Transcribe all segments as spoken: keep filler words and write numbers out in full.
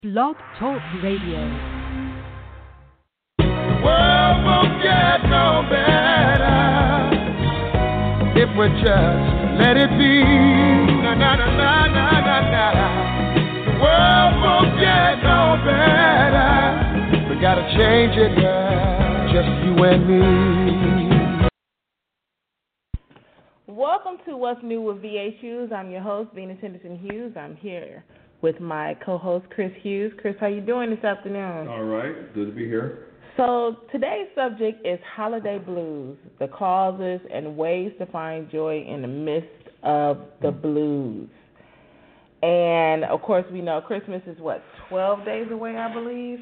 Blog Talk Radio. World won't get no better if we just let it be. Na na na na na na na. The world won't get no better. We gotta change it, girl. Just you and me. Welcome to What's New with V A Hughes. I'm your host, Venus Henderson Hughes. I'm here with my co-host, Chris Hughes. Chris, how you doing this afternoon? All right. Good to be here. So today's subject is holiday blues, the causes and ways to find joy in the midst of the blues. And, of course, we know Christmas is, what, twelve days away, I believe?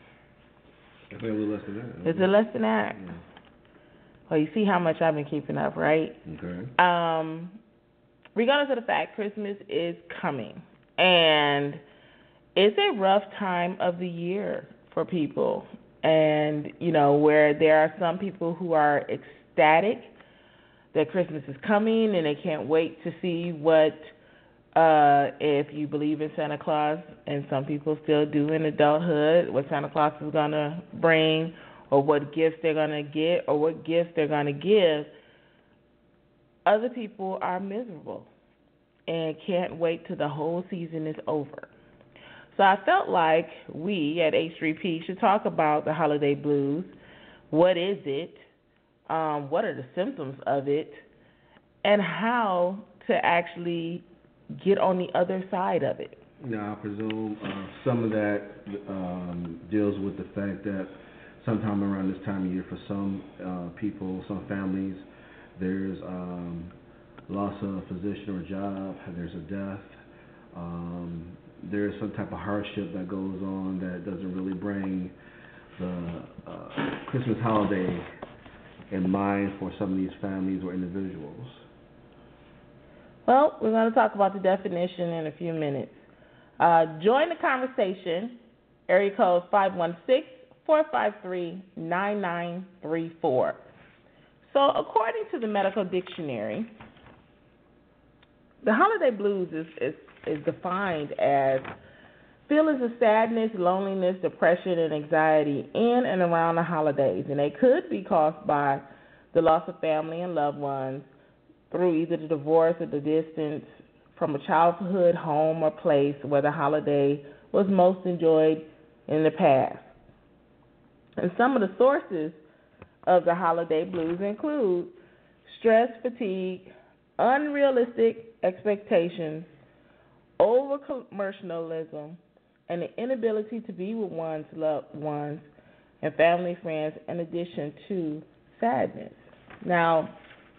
I think a little less than that. Is it less than that? Yeah. Well, you see how much I've been keeping up, right? Okay. Um, regardless of the fact, Christmas is coming. And it's a rough time of the year for people. And, you know, where there are some people who are ecstatic that Christmas is coming and they can't wait to see what, uh, if you believe in Santa Claus, and some people still do in adulthood, what Santa Claus is going to bring or what gifts they're going to get or what gifts they're going to give. Other people are miserable and can't wait till the whole season is over. So I felt like we at H three P should talk about the holiday blues. What is it? Um, what are the symptoms of it? And how to actually get on the other side of it. Now, I presume uh, some of that um, deals with the fact that sometime around this time of year for some uh, people, some families, there's um, loss of a physician or job, there's a death, um, there's some type of hardship that goes on that doesn't really bring the uh, Christmas holiday in mind for some of these families or individuals. Well, we're going to talk about the definition in a few minutes. Uh, join the conversation, area code five one six, four five three, nine nine three four. So according to the medical dictionary, the holiday blues is, is, is defined as feelings of sadness, loneliness, depression, and anxiety in and around the holidays. And they could be caused by the loss of family and loved ones through either the divorce or the distance from a childhood home or place where the holiday was most enjoyed in the past. And some of the sources of the holiday blues include stress, fatigue, unrealistic expectations, over-commercialism, and the inability to be with one's loved ones and family friends, in addition to sadness. Now,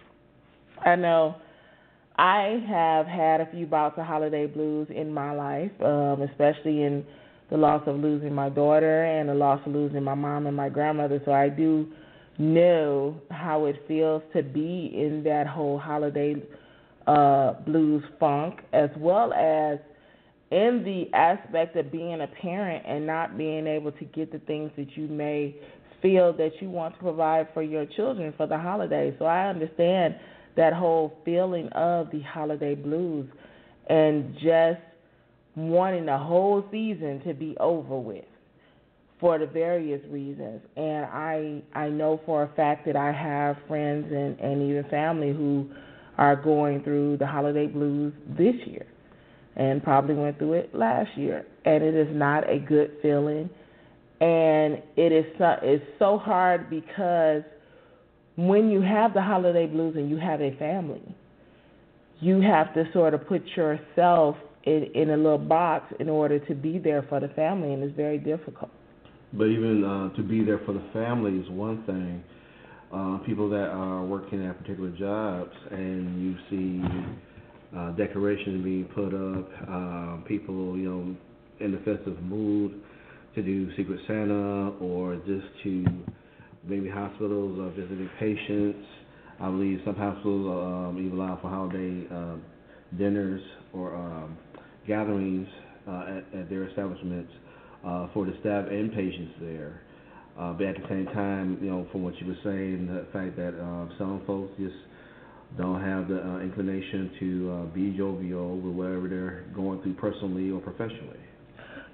I know I have had a few bouts of holiday blues in my life, um, especially in the loss of losing my daughter and the loss of losing my mom and my grandmother, so I do know how it feels to be in that whole holiday uh, blues funk, as well as in the aspect of being a parent and not being able to get the things that you may feel that you want to provide for your children for the holidays. So I understand that whole feeling of the holiday blues and just wanting the whole season to be over with for the various reasons. And I I know for a fact that I have friends and, and even family who are going through the holiday blues this year and probably went through it last year. And it is not a good feeling. And it is so, it's so hard because when you have the holiday blues and you have a family, you have to sort of put yourself in, in a little box in order to be there for the family, and it's very difficult. But even uh, to be there for the family is one thing. Uh, people that are working at particular jobs and you see uh, decorations being put up, uh, people, you know, in the festive mood to do Secret Santa or just to maybe hospitals uh, visiting patients. I believe some hospitals um, even allow for holiday uh, dinners or um, gatherings uh, at, at their establishments uh, for the staff and patients there. Uh, but at the same time, you know, from what you were saying, the fact that uh, some folks just don't have the uh, inclination to uh, be jovial with whatever they're going through personally or professionally.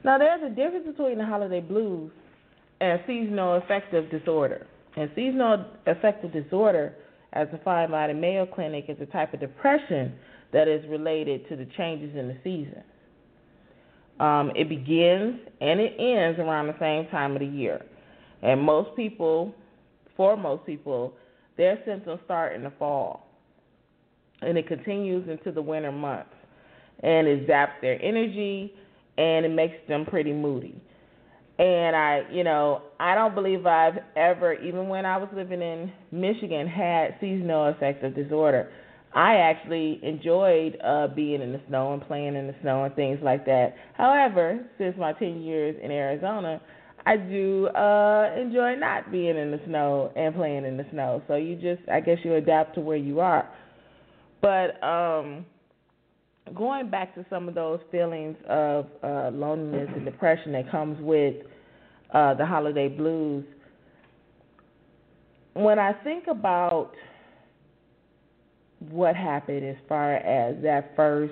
Now, there's a difference between the holiday blues and seasonal affective disorder. And seasonal affective disorder, as defined by the Mayo Clinic, is a type of depression that is related to the changes in the season. Um, it begins and it ends around the same time of the year. And most people, for most people, their symptoms start in the fall. And it continues into the winter months. And it zaps their energy and it makes them pretty moody. And I, you know, I don't believe I've ever, even when I was living in Michigan, had seasonal affective disorder. I actually enjoyed uh, being in the snow and playing in the snow and things like that. However, since my ten years in Arizona, I do uh, enjoy not being in the snow and playing in the snow. So you just, I guess you adapt to where you are. But um, going back to some of those feelings of uh, loneliness and depression that comes with uh, the holiday blues, when I think about what happened as far as that first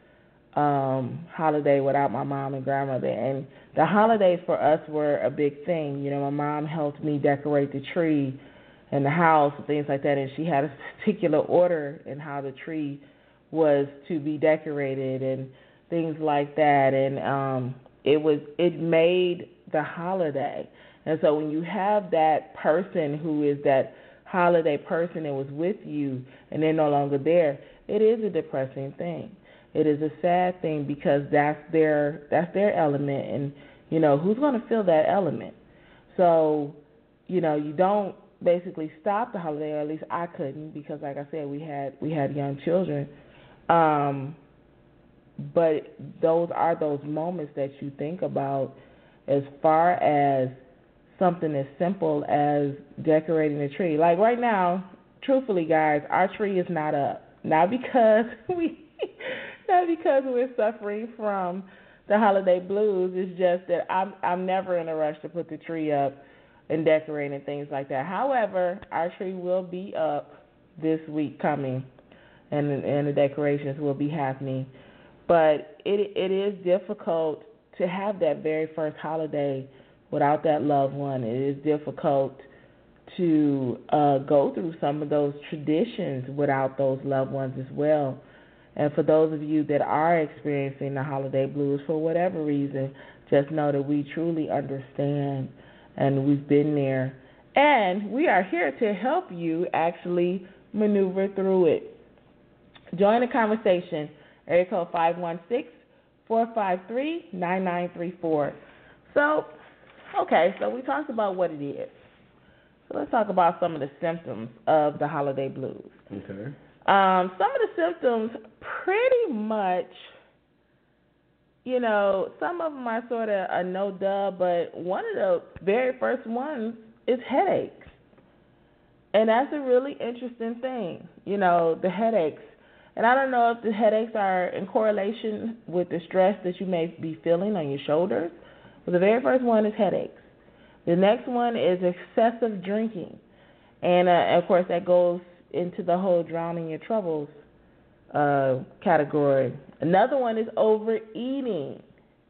um, holiday without my mom and grandmother. And the holidays for us were a big thing. You know, my mom helped me decorate the tree and the house and things like that, and she had a particular order in how the tree was to be decorated and things like that. And um, it was it made the holiday. And so when you have that person who is that holiday person that was with you and they're no longer there, it is a depressing thing. It is a sad thing because that's their that's their element, and you know who's going to feel that element. So you know you don't basically stop the holiday, or at least I couldn't, because like I said, we had we had young children. Um, but those are those moments that you think about as far as something as simple as decorating the tree. Like right now, truthfully, guys, our tree is not up. Not because we, not because we're suffering from the holiday blues. It's just that I'm I'm never in a rush to put the tree up and decorate and things like that. However, our tree will be up this week coming, and and the decorations will be happening. But it it is difficult to have that very first holiday without that loved one. It is difficult to uh, go through some of those traditions without those loved ones as well. And for those of you that are experiencing the holiday blues for whatever reason, just know that we truly understand and we've been there. And we are here to help you actually maneuver through it. Join the conversation. Area code five one six, four five three, nine nine three four. So, okay, so we talked about what it is. So let's talk about some of the symptoms of the holiday blues. Okay. Um, some of the symptoms pretty much, you know, some of them are sort of a no-duh, but one of the very first ones is headaches. And that's a really interesting thing, you know, the headaches. And I don't know if the headaches are in correlation with the stress that you may be feeling on your shoulders, but the very first one is headaches. The next one is excessive drinking. And, uh, of course, that goes into the whole drowning your troubles uh, category. Another one is overeating.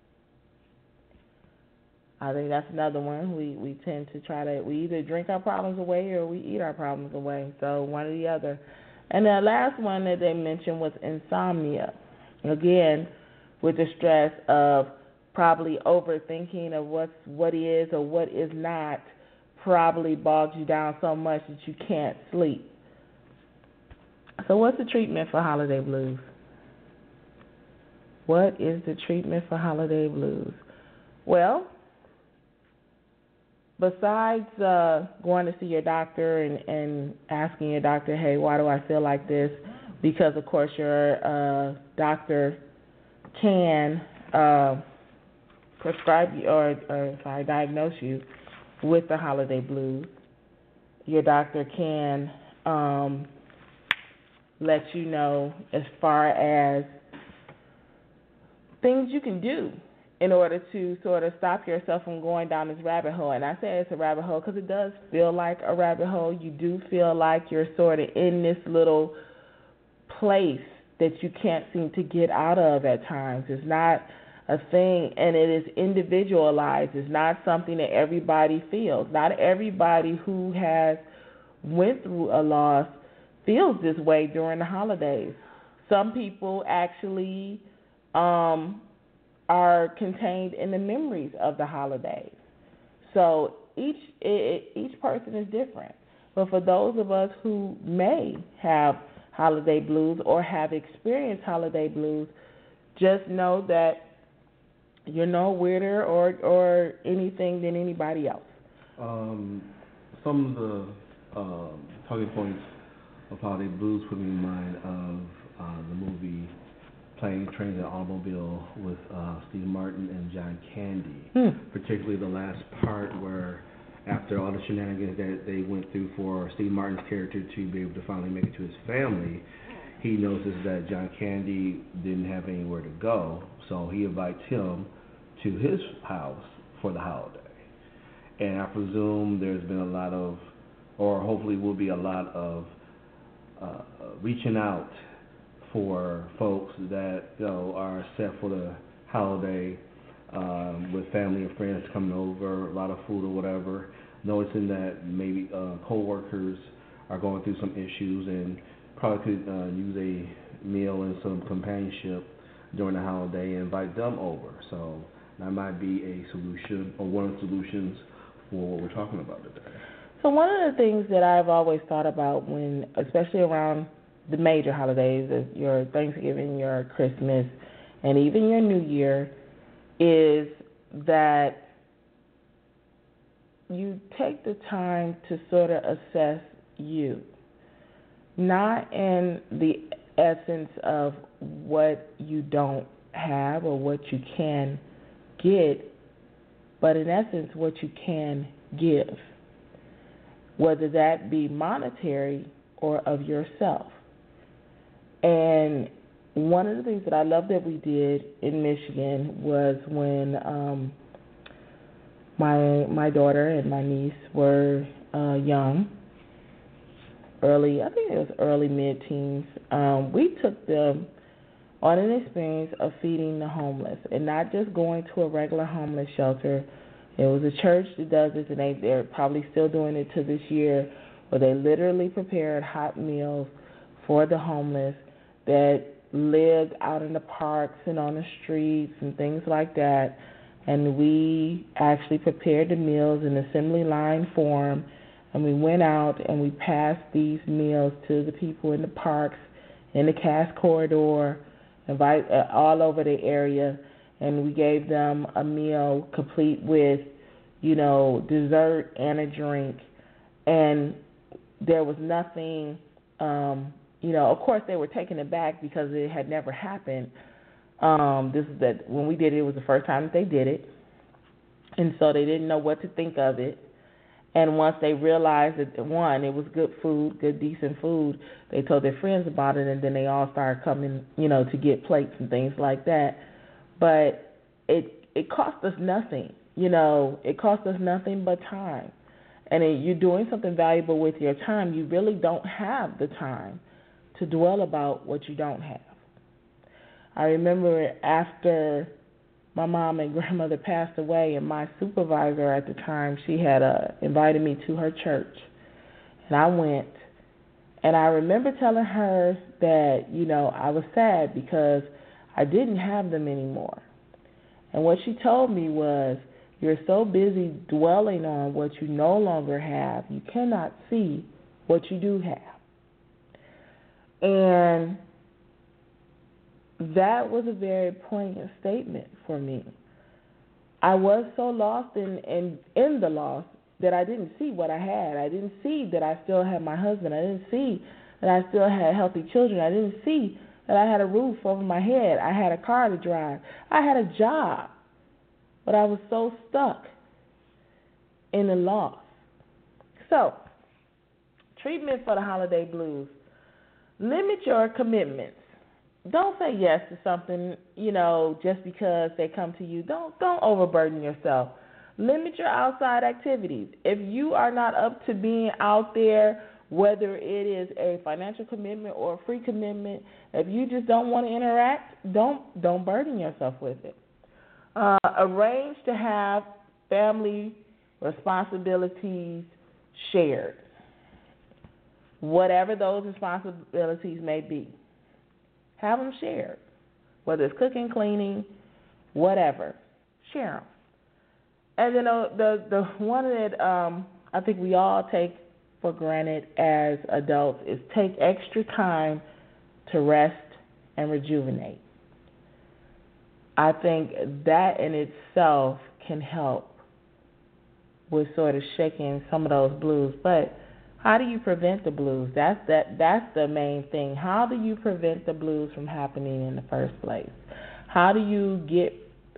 I think that's another one. We we tend to try to, we either drink our problems away or we eat our problems away. So one or the other. And the last one that they mentioned was insomnia. Again, with the stress of probably overthinking of what's what is or what is not, probably bogs you down so much that you can't sleep. So what's the treatment for holiday blues? What is the treatment for holiday blues? Well, besides uh, going to see your doctor and, and asking your doctor, hey, why do I feel like this? Because, of course, your uh, doctor can uh, prescribe you or, or sorry, diagnose you with the holiday blues. Your doctor can um, let you know as far as things you can do in order to sort of stop yourself from going down this rabbit hole. And I say it's a rabbit hole because it does feel like a rabbit hole. You do feel like you're sort of in this little place that you can't seem to get out of at times. It's not a thing, and it is individualized. It's not something that everybody feels. Not everybody who has went through a loss feels this way during the holidays. Some people actually um, are contained in the memories of the holidays. So each it, each person is different. But for those of us who may have holiday blues or have experienced holiday blues, just know that you're no weirder or or anything than anybody else. Um, some of the um, talking points of holiday blues put me in mind of uh, the movie Planes, Trains, and Automobile with uh, Steve Martin and John Candy, Hmm. particularly the last part where after all the shenanigans that they went through for Steve Martin's character to be able to finally make it to his family, he notices that John Candy didn't have anywhere to go, so he invites him to his house for the holiday. And I presume there's been a lot of, or hopefully will be a lot of, uh, reaching out for folks that, you know, are set for the holiday, um, with family and friends coming over, a lot of food or whatever, noticing that maybe uh, co-workers are going through some issues and probably could uh, use a meal and some companionship during the holiday and invite them over. So that might be a solution or one of the solutions for what we're talking about today. So one of the things that I've always thought about when, especially around the major holidays, your Thanksgiving, your Christmas, and even your New Year, is that you take the time to sort of assess you, not in the essence of what you don't have or what you can get, but in essence what you can give, whether that be monetary or of yourself. And one of the things that I love that we did in Michigan was when um, my my daughter and my niece were uh, young, early, I think it was early mid-teens, um, we took them on an experience of feeding the homeless, and not just going to a regular homeless shelter. It was a church that does this, and they, they're probably still doing it to this year, where they literally prepared hot meals for the homeless that lived out in the parks and on the streets and things like that. And we actually prepared the meals in assembly line form, and we went out and we passed these meals to the people in the parks, in the Cass Corridor, invite, uh, all over the area, and we gave them a meal complete with, you know, dessert and a drink. And there was nothing, um, you know, of course they were taken aback because it had never happened. Um, this is that when we did it, it was the first time that they did it, and so they didn't know what to think of it. And once they realized that, one, it was good food, good, decent food, they told their friends about it, and then they all started coming, you know, to get plates and things like that. But it it cost us nothing, you know, it cost us nothing but time. And it, you're doing something valuable with your time. You really don't have the time to dwell about what you don't have. I remember after my mom and grandmother passed away, and my supervisor at the time, she had uh, invited me to her church, and I went. And I remember telling her that, you know, I was sad because I didn't have them anymore. And what she told me was, you're so busy dwelling on what you no longer have, you cannot see what you do have. And that was a very poignant statement for me. I was so lost in, in, in the loss that I didn't see what I had. I didn't see that I still had my husband. I didn't see that I still had healthy children. I didn't see that I had a roof over my head. I had a car to drive. I had a job. But I was so stuck in the loss. So, treatment for the holiday blues. Limit your commitments. Don't say yes to something, you know, just because they come to you. Don't don't overburden yourself. Limit your outside activities. If you are not up to being out there, whether it is a financial commitment or a free commitment, if you just don't want to interact, don't don't burden yourself with it. Uh, arrange to have family responsibilities shared, whatever those responsibilities may be. Have them shared, whether it's cooking, cleaning, whatever. Share them. And then uh, the the one that um, I think we all take for granted as adults is take extra time to rest and rejuvenate. I think that in itself can help with sort of shaking some of those blues. But how do you prevent the blues? That's that. That's the main thing. How do you prevent the blues from happening in the first place? How do you get,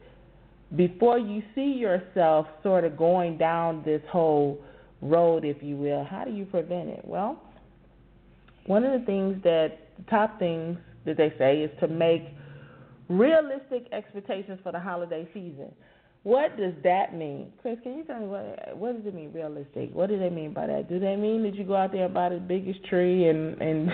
before you see yourself sort of going down this whole road, if you will, how do you prevent it? Well, one of the things that, the top things that they say is to make realistic expectations for the holiday season. What does that mean? Chris, can you tell me what what does it mean, realistic? What do they mean by that? Do they mean that you go out there and buy the biggest tree and... and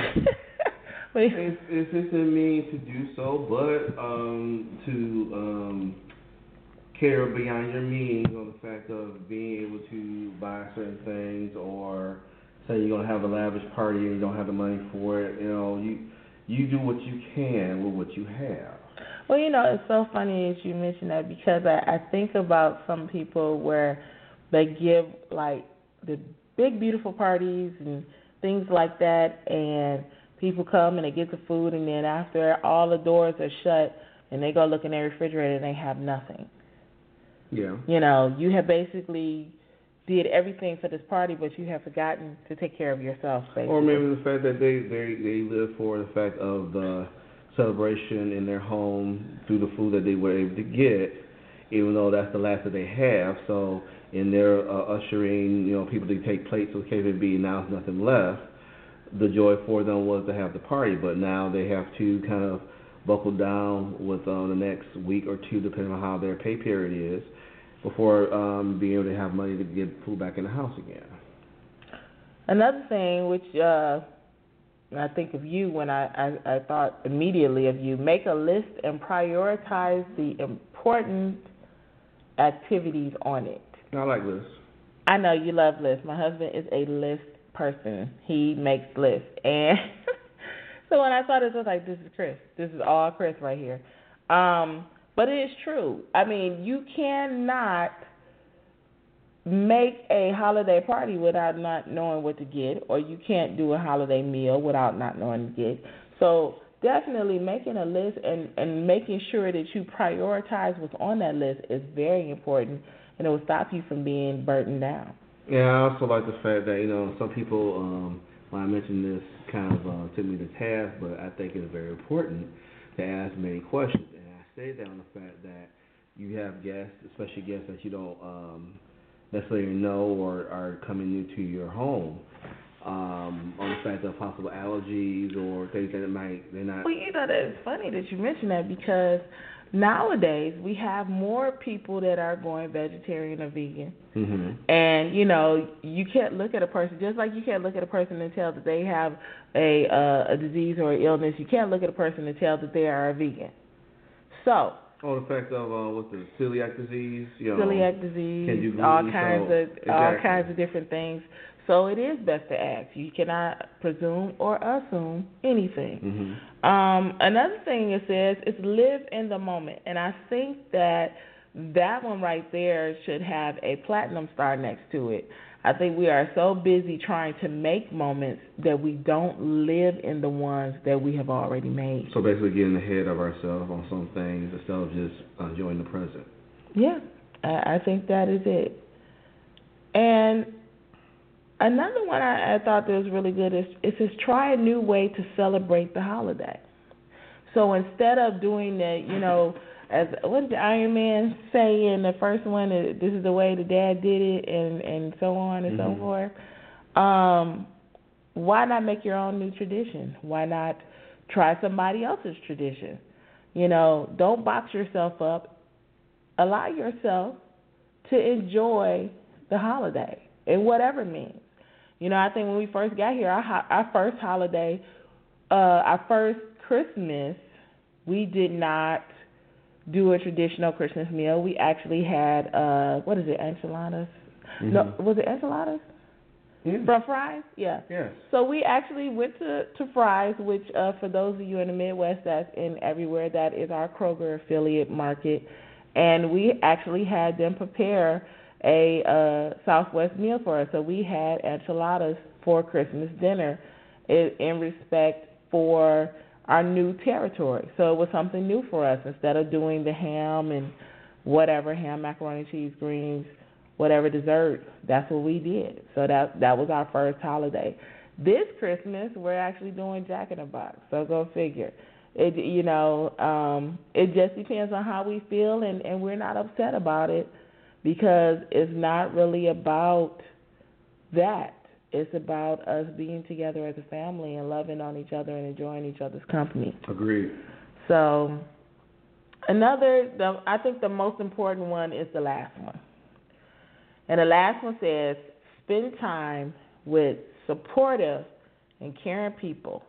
It's, it's just a mean to do so, but um, to um, care beyond your means on the fact of being able to buy certain things, or say you're going to have a lavish party and you don't have the money for it. You know, you you do what you can with what you have. Well, you know, it's so funny that you mention that, because I, I think about some people where they give, like, the big, beautiful parties and things like that, and people come and they get the food, and then after all the doors are shut and they go look in their refrigerator and they have nothing. Yeah. You know, you have basically did everything for this party, but you have forgotten to take care of yourself, basically. Or maybe the fact that they, they, they live for the fact of the celebration in their home through the food that they were able to get, even though that's the last that they have. So in their uh, ushering, you know, people to take plates with K V B, now there's nothing left. The joy for them was to have the party, but now they have to kind of buckle down with uh, the next week or two, depending on how their pay period is, before um, being able to have money to get food back in the house again. Another thing, which uh, I think of you when I, I, I thought immediately of you, make a list and prioritize the important activities on it. I like lists. I know you love lists. My husband is a list person. He makes lists. And so when I saw this, I was like, this is Chris. This is all Chris right here. Um, but it is true. I mean, you cannot make a holiday party without not knowing what to get, or you can't do a holiday meal without not knowing what to get. So definitely making a list and, and making sure that you prioritize what's on that list is very important, and it will stop you from being burdened down. Yeah, I also like the fact that, you know, some people, um, when I mentioned this, kind of uh, took me to task, but I think it's very important to ask many questions. And I say that on the fact that you have guests, especially guests that you don't um, necessarily know or are coming new to your home, um, on the fact of possible allergies or things that it might, they're not. Well, you know, it's funny that you mention that, because nowadays we have more people that are going vegetarian or vegan. Mm-hmm. And, you know, you can't look at a person, just like you can't look at a person and tell that they have a uh, a disease or an illness, you can't look at a person and tell that they are a vegan. So, oh, the fact of uh, what's the celiac disease, you know, celiac disease, can do gluten, all kinds so, of exactly. all kinds of different things. So it is best to ask. You cannot presume or assume anything. Mm-hmm. Um, another thing it says is live in the moment, and I think that that one right there should have a platinum star next to it. I think we are so busy trying to make moments that we don't live in the ones that we have already made. So basically getting ahead of ourselves on some things instead of just enjoying the present. Yeah, I, I think that is it. And another one I, I thought that was really good is it says try a new way to celebrate the holiday. So instead of doing the, you know, as what did Iron Man say in the first one, this is the way the dad did it, and, and so on and mm-hmm. so forth, um, why not make your own new tradition? Why not try somebody else's tradition? You know, don't box yourself up. Allow yourself to enjoy the holiday in whatever means. You know, I think when we first got here, our, our first holiday, uh, our first Christmas, we did not do a traditional Christmas meal. We actually had, uh, what is it, enchiladas? Mm-hmm. No, was it enchiladas? Yeah. From Fry's? Yeah. Yes. So we actually went to, to Fry's, which uh, for those of you in the Midwest, that's in everywhere, that is our Kroger affiliate market. And we actually had them prepare a uh, Southwest meal for us. So we had enchiladas for Christmas dinner in, in respect for our new territory. So it was something new for us. Instead of doing the ham and whatever, ham, macaroni, cheese, greens, whatever dessert, that's what we did. So that that was our first holiday. This Christmas, we're actually doing Jack in the Box. So go figure. It you know, um, it just depends on how we feel, and, and we're not upset about it because it's not really about that. It's about us being together as a family and loving on each other and enjoying each other's company. Agreed. So another, the, I think the most important one is the last one. And the last one says, spend time with supportive and caring people.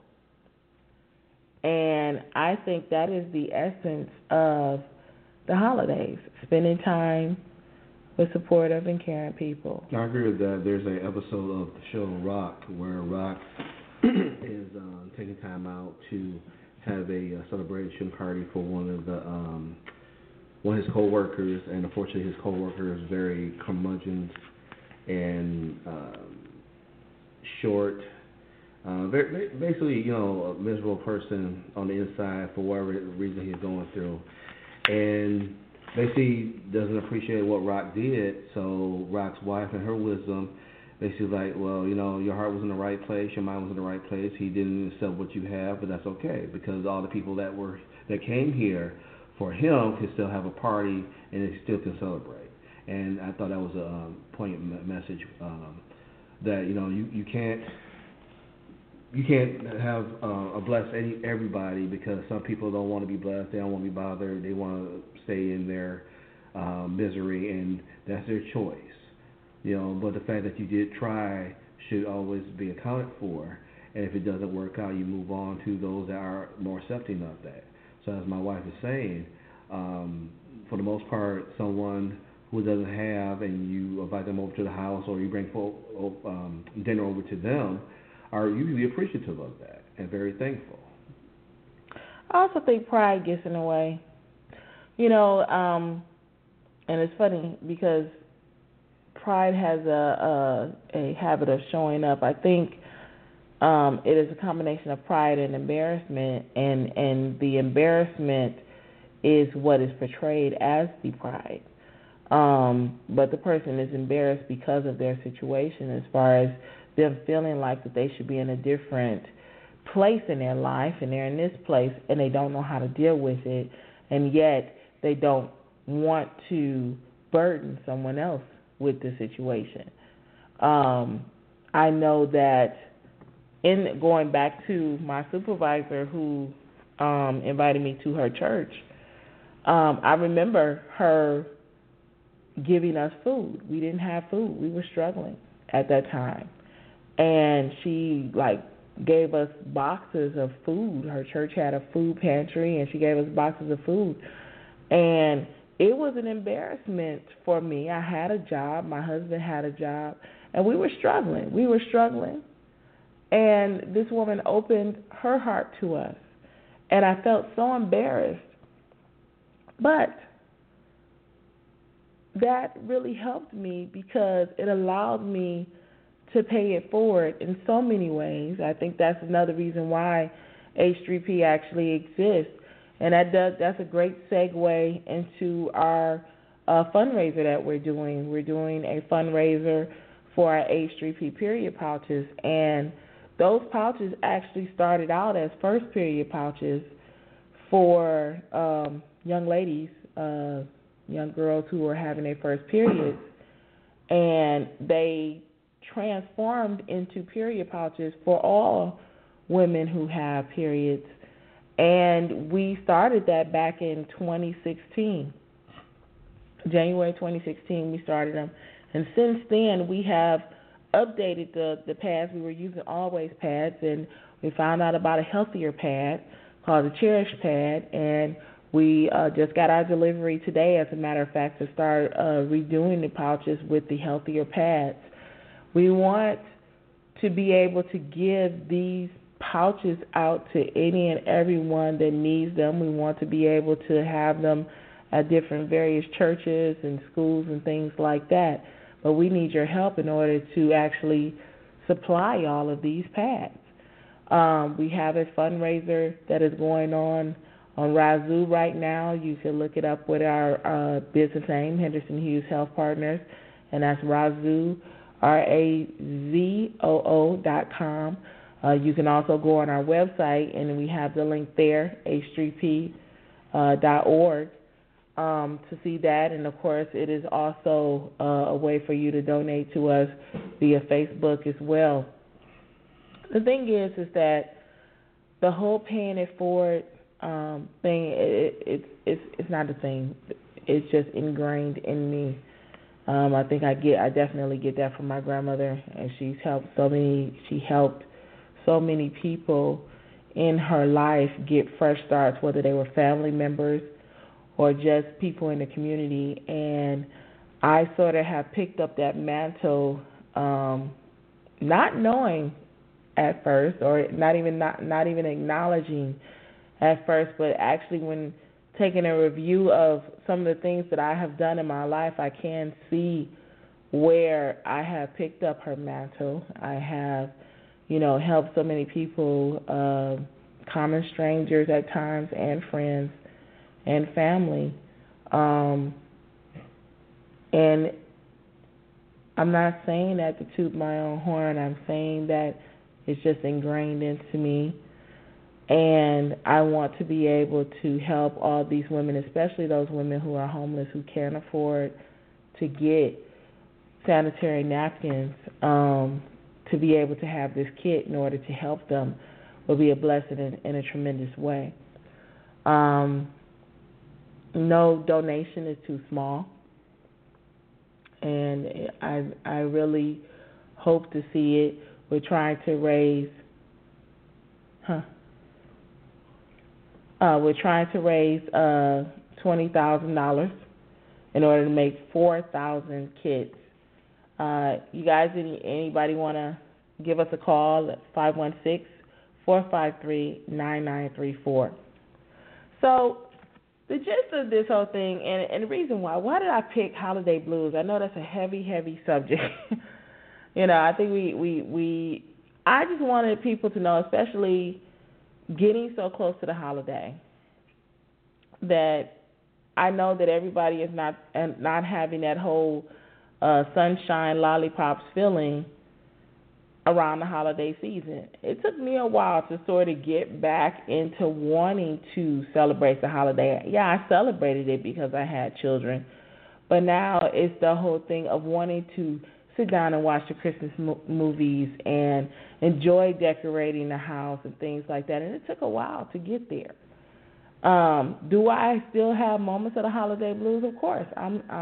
And I think that is the essence of the holidays, spending time with supportive and caring people. I agree with that. There's an episode of the show Rock where Rock is uh, taking time out to have a, a celebration party for one of the um, one of his coworkers, and unfortunately his coworker is very curmudgeon and um, short. Uh, very, basically, you know, a miserable person on the inside for whatever reason he's going through, and basically doesn't appreciate what Rock did. So Rock's wife, and her wisdom, basically like, well, you know, your heart was in the right place, your mind was in the right place. He didn't accept what you have, but that's okay because all the people that were that came here for him can still have a party and they still can celebrate. And I thought that was a um, poignant message um, that you know you, you can't. You can't have uh, a bless any everybody because some people don't want to be blessed. They don't want to be bothered. They want to stay in their uh, misery, and that's their choice. You know, but the fact that you did try should always be accounted for. And if it doesn't work out, you move on to those that are more accepting of that. So as my wife is saying, um, for the most part, someone who doesn't have, and you invite them over to the house, or you bring folk, um, dinner over to them, are usually appreciative of that and very thankful. I also think pride gets in the way. You know, um, and it's funny because pride has a, a, a habit of showing up. I think um, it is a combination of pride and embarrassment, and, and the embarrassment is what is portrayed as the pride. Um, but the person is embarrassed because of their situation as far as them feeling like that they should be in a different place in their life, and they're in this place and they don't know how to deal with it, and yet they don't want to burden someone else with the situation. Um, I know that in going back to my supervisor who um, invited me to her church, um, I remember her giving us food. We didn't have food. We were struggling at that time. And she, like, gave us boxes of food. Her church had a food pantry, and she gave us boxes of food. And it was an embarrassment for me. I had a job. My husband had a job. And we were struggling. We were struggling. And this woman opened her heart to us. And I felt so embarrassed. But that really helped me because it allowed me to pay it forward in so many ways. I think that's another reason why H three P actually exists. And that does, that's a great segue into our uh, fundraiser that we're doing. We're doing a fundraiser for our H three P period pouches. And those pouches actually started out as first period pouches for um, young ladies, uh, young girls who were having their first periods. And they transformed into period pouches for all women who have periods. And we started that back in twenty sixteen. January twenty sixteen, we started them. And since then, we have updated the, the pads. We were using Always pads, and we found out about a healthier pad called the Cherish pad, and We uh, just got our delivery today, as a matter of fact, to start uh, redoing the pouches with the healthier pads. We want to be able to give these pouches out to any and everyone that needs them. We want to be able to have them at different various churches and schools and things like that. But we need your help in order to actually supply all of these pads. Um, we have a fundraiser that is going on on Razoo right now. You can look it up with our uh, business name, Henderson Hughes Health Partners, and that's Razoo, R A Z O O dot com. Uh, you can also go on our website, and we have the link there, H three P dot org, um, to see that. And, of course, it is also uh, a way for you to donate to us via Facebook as well. The thing is, is that the whole paying it forward um, thing, it, it, it's it's not a thing. It's just ingrained in me. Um, I think I get, I definitely get that from my grandmother, and she's helped so many. She helped so many people in her life get fresh starts, whether they were family members or just people in the community. And I sort of have picked up that mantle, um, not knowing at first, or not even not not even acknowledging at first, but actually when taking a review of some of the things that I have done in my life, I can see where I have picked up her mantle. I have, you know, helped so many people, uh, common strangers at times, and friends and family. Um, and I'm not saying that to toot my own horn. I'm saying that it's just ingrained into me. And I want to be able to help all these women, especially those women who are homeless, who can't afford to get sanitary napkins, um, to be able to have this kit in order to help them will be a blessing in, in a tremendous way. Um, no donation is too small. And I, I really hope to see it. We're trying to raise, huh? Uh, we're trying to raise uh, twenty thousand dollars in order to make four thousand kits. Uh, you guys, any, anybody want to give us a call at five one six, four five three, nine nine three four. So the gist of this whole thing, and, and the reason why, why did I pick holiday blues? I know that's a heavy, heavy subject. You know, I think we, we, we, I just wanted people to know, especially getting so close to the holiday, that I know that everybody is not not having that whole uh, sunshine lollipops feeling around the holiday season. It took me a while to sort of get back into wanting to celebrate the holiday. Yeah, I celebrated it because I had children, but now it's the whole thing of wanting to sit down and watch the Christmas mo- movies and enjoy decorating the house and things like that. And it took a while to get there. Um, do I still have moments of the holiday blues? Of course. I'm, I'm,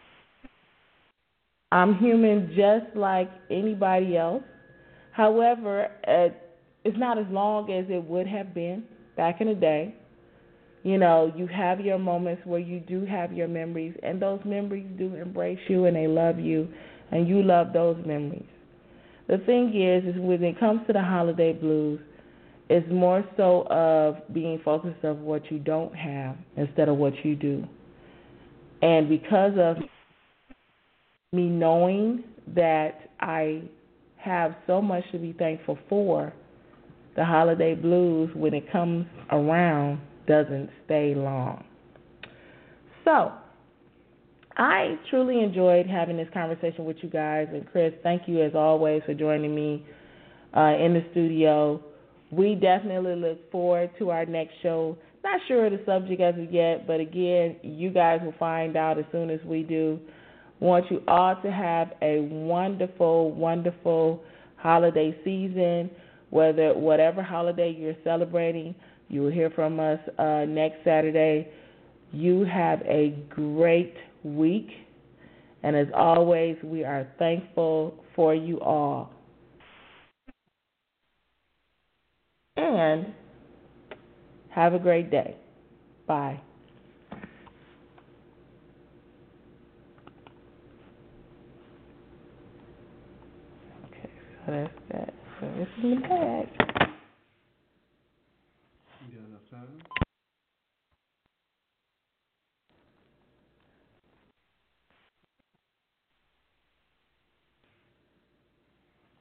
I'm human just like anybody else. However, uh, it's not as long as it would have been back in the day. You know, you have your moments where you do have your memories, and those memories do embrace you and they love you, and you love those memories. The thing is, is when it comes to the holiday blues, it's more so of being focused on what you don't have instead of what you do. And because of me knowing that I have so much to be thankful for, the holiday blues, when it comes around, doesn't stay long. So, I truly enjoyed having this conversation with you guys. And Chris, thank you as always for joining me uh, in the studio. We definitely look forward to our next show. Not sure of the subject as of yet, but again, you guys will find out as soon as we do. I want you all to have a wonderful, wonderful holiday season. Whether whatever holiday you're celebrating, you will hear from us uh, next Saturday. You have a great week, and as always, we are thankful for you all. And have a great day. Bye. So that's that. So it's in the bag. You got enough time?